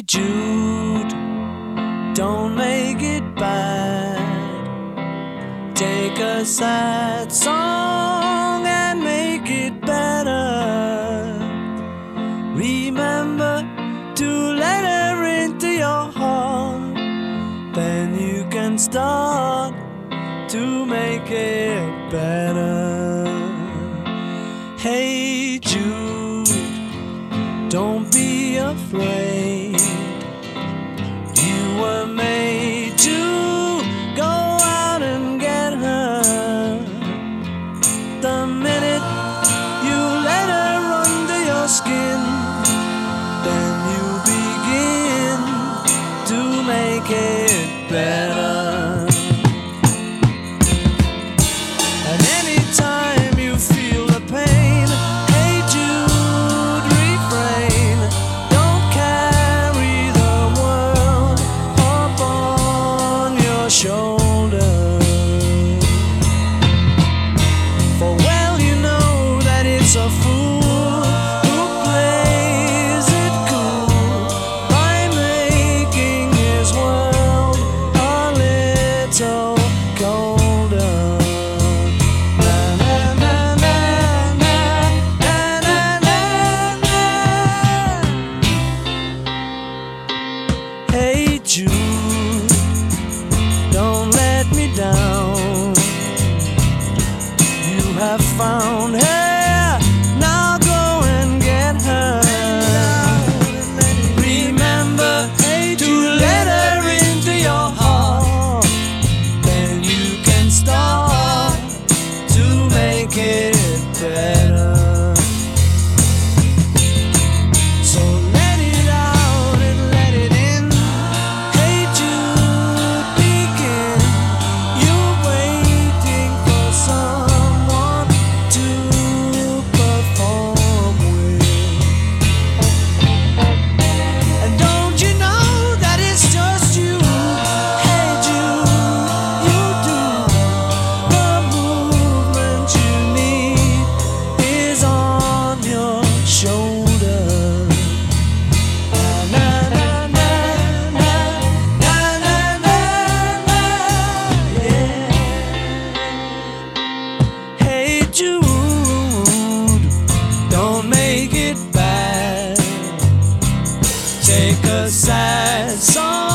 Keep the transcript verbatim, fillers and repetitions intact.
Jude, don't make it bad. Take a sad song and make it better. Remember to let her into your heart, then you can start to make it better. Hey Jude, don't be afraid. You were made to go out and get her. The minute you let her under your skin, then you begin to make it better. And anytime you feel the pain, hey Jude, refrain. Don't carry the world upon your shoulder. For well you know that it's a fool who plays it cool by making his world a little colder. Na na na na na na na na. Hey Jude, don't let me down. You have found her, now go and get her. Remember to let her into your heart, then you can start to make it better. So let it out and let it in. Hey Jude, begin. You're waiting for someone to perform with. And don't you know that it's just you? Hey Jude, you do. The movement you need is on your shoulder. Na na na na na na na na, yeah. Hey Jude, don't make it bad. Take a sad song